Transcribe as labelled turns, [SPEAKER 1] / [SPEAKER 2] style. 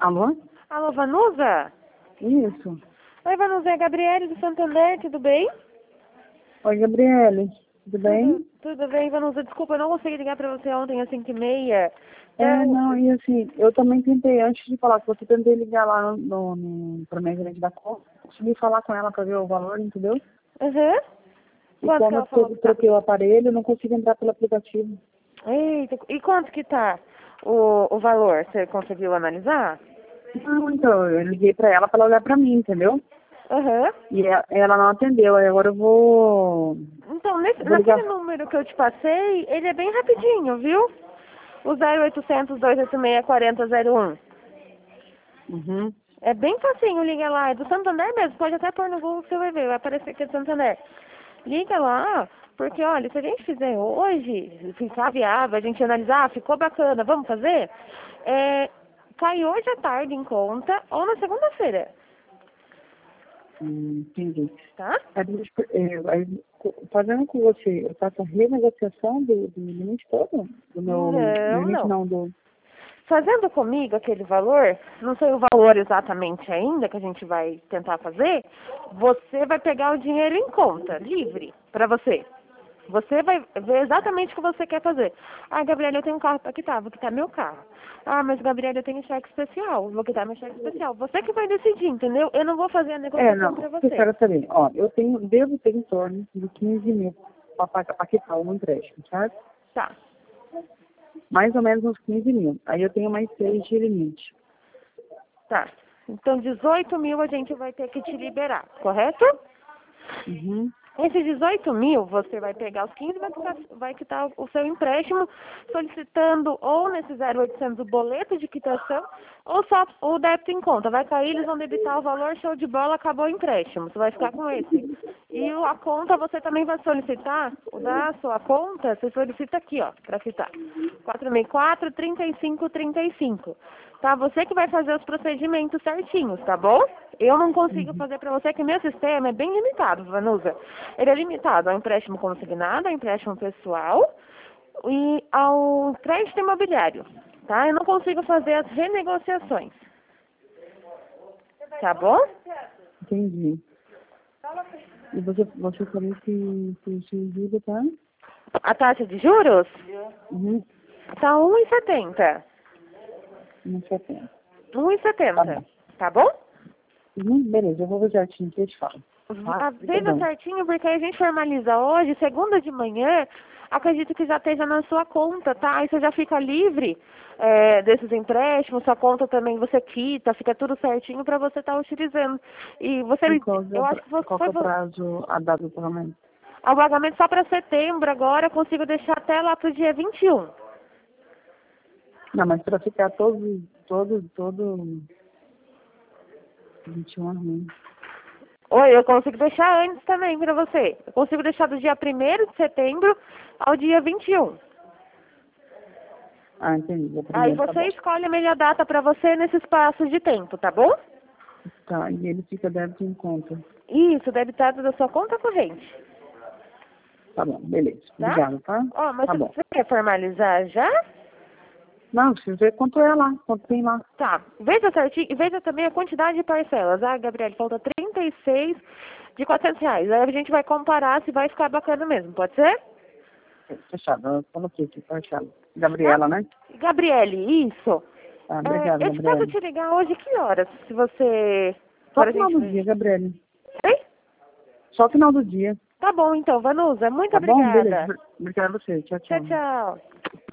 [SPEAKER 1] Alô?
[SPEAKER 2] Alô, Vanusa?
[SPEAKER 1] Isso.
[SPEAKER 2] Oi, Vanusa, é a Gabriele do Santander, tudo bem?
[SPEAKER 1] Oi, Gabriele. Tudo bem?
[SPEAKER 2] Tudo bem, Vanusa. Desculpa, eu não consegui ligar pra você ontem às 5h30.
[SPEAKER 1] Não, e assim, eu também tentei, antes de falar com você, tentei ligar lá pra minha gerente da conta. Consegui falar com ela pra ver o valor, entendeu?
[SPEAKER 2] Uhum.
[SPEAKER 1] E
[SPEAKER 2] Quanto que
[SPEAKER 1] quando
[SPEAKER 2] ela falou
[SPEAKER 1] eu
[SPEAKER 2] que tá?
[SPEAKER 1] troquei o aparelho, eu não consigo entrar pelo aplicativo.
[SPEAKER 2] Eita, e quanto que tá o valor? Você conseguiu analisar?
[SPEAKER 1] Não, então, eu liguei pra ela olhar pra mim, entendeu?
[SPEAKER 2] Aham.
[SPEAKER 1] E ela não atendeu, aí agora eu vou
[SPEAKER 2] Então,
[SPEAKER 1] ligar.
[SPEAKER 2] naquele número que eu te passei, ele é bem rapidinho, viu? O 0800 286 4001.
[SPEAKER 1] Uhum.
[SPEAKER 2] É bem facinho, liga lá. É do Santander mesmo. Pode até pôr no Google que você vai ver. Vai aparecer que é do Santander. Liga lá, porque olha, se a gente fizer hoje, ficar viável, a gente analisar, ficou bacana, vamos fazer? Cai hoje à tarde em conta ou na segunda-feira,
[SPEAKER 1] Entendi.
[SPEAKER 2] tá?
[SPEAKER 1] Fazendo com você, eu faço a renegociação do limite todo? Do meu
[SPEAKER 2] Não,
[SPEAKER 1] limite
[SPEAKER 2] não.
[SPEAKER 1] não, do...
[SPEAKER 2] Fazendo comigo aquele valor, não sei o valor exatamente ainda que a gente vai tentar fazer, você vai pegar o dinheiro em conta, livre, para você. Você vai ver exatamente o que você quer fazer. Ah, Gabriela, eu tenho um carro para quitar, vou quitar meu carro. Ah, mas Gabriela, eu tenho cheque especial, vou quitar meu cheque especial. Você que vai decidir, entendeu? Eu não vou fazer a negociação
[SPEAKER 1] Não,
[SPEAKER 2] para
[SPEAKER 1] você
[SPEAKER 2] você.
[SPEAKER 1] quer saber, ó, devo ter em torno de 15 mil para quitar o empréstimo, certo?
[SPEAKER 2] Tá,
[SPEAKER 1] Mais ou menos uns 15 mil. Aí eu tenho mais 6 de limite.
[SPEAKER 2] tá. Então, 18 mil a gente vai ter que te liberar, correto?
[SPEAKER 1] Uhum.
[SPEAKER 2] Esses 18 mil, você vai pegar os 15 e vai quitar o seu empréstimo, solicitando ou nesse 0800 o boleto de quitação, ou só o débito em conta. Vai cair, eles vão debitar o valor, show de bola, acabou o empréstimo. Você vai ficar com esse. E a conta você também vai solicitar, o da sua conta, você solicita aqui, ó, para quitar. 464-3535. Tá? Você que vai fazer os procedimentos certinhos, tá bom? Eu não consigo fazer para você, que meu sistema é bem limitado, Vanusa. Ele é limitado ao empréstimo consignado, ao empréstimo pessoal e ao crédito imobiliário, tá? Eu não consigo fazer as renegociações, tá bom?
[SPEAKER 1] Entendi. E você falou que se ajuda, tá?
[SPEAKER 2] A taxa de juros
[SPEAKER 1] Uhum.
[SPEAKER 2] tá 1,70.
[SPEAKER 1] Não sei tempo. Tá
[SPEAKER 2] 1,70,
[SPEAKER 1] bom.
[SPEAKER 2] tá bom?
[SPEAKER 1] Beleza, eu vou ver certinho o que eu te falo.
[SPEAKER 2] Veja certinho, porque a gente formaliza hoje, segunda de manhã, acredito que já esteja na sua conta, tá? Aí você já fica livre desses empréstimos, sua conta também você quita, fica tudo certinho para você estar utilizando. E você,
[SPEAKER 1] E qual
[SPEAKER 2] eu acho que
[SPEAKER 1] qual que é o prazo, a data do pagamento?
[SPEAKER 2] o pagamento só para setembro agora, eu consigo deixar até lá pro dia 21.
[SPEAKER 1] Não, mas para ficar todo 21 ruim.
[SPEAKER 2] Oi, eu consigo deixar antes também para você. Eu consigo deixar do dia 1º de setembro ao dia 21.
[SPEAKER 1] Ah, entendi. O
[SPEAKER 2] Aí
[SPEAKER 1] primeiro tá
[SPEAKER 2] você
[SPEAKER 1] bom.
[SPEAKER 2] escolhe a melhor data para você nesse espaço de tempo, tá bom?
[SPEAKER 1] Tá, e ele fica débito em conta.
[SPEAKER 2] Isso, debitado da sua conta corrente,
[SPEAKER 1] Tá bom, beleza.
[SPEAKER 2] tá?
[SPEAKER 1] Obrigado, tá?
[SPEAKER 2] Ó, mas
[SPEAKER 1] Tá bom.
[SPEAKER 2] você quer formalizar já?
[SPEAKER 1] Não, preciso ver quanto é lá, quanto tem lá.
[SPEAKER 2] Tá. Veja certinho e veja também a quantidade de parcelas. Ah, Gabriele, falta 36 de R$ 400. Aí a gente vai comparar se vai ficar bacana mesmo, pode ser?
[SPEAKER 1] Fechado, eu coloquei aqui, fechado.
[SPEAKER 2] Tá?
[SPEAKER 1] Gabriela, né?
[SPEAKER 2] Gabriele, isso.
[SPEAKER 1] Tá, obrigado,
[SPEAKER 2] Eu te posso
[SPEAKER 1] Gabriele.
[SPEAKER 2] te ligar hoje que horas? Se você...
[SPEAKER 1] Só
[SPEAKER 2] Para a
[SPEAKER 1] final
[SPEAKER 2] gente
[SPEAKER 1] do
[SPEAKER 2] ver.
[SPEAKER 1] dia, Gabriele.
[SPEAKER 2] Oi?
[SPEAKER 1] Só final do dia.
[SPEAKER 2] Tá bom então, Vanusa. Muito
[SPEAKER 1] Tá bom? Beleza.
[SPEAKER 2] obrigada.
[SPEAKER 1] Obrigado a você. Tchau,
[SPEAKER 2] Tchau,
[SPEAKER 1] tchau.
[SPEAKER 2] tchau.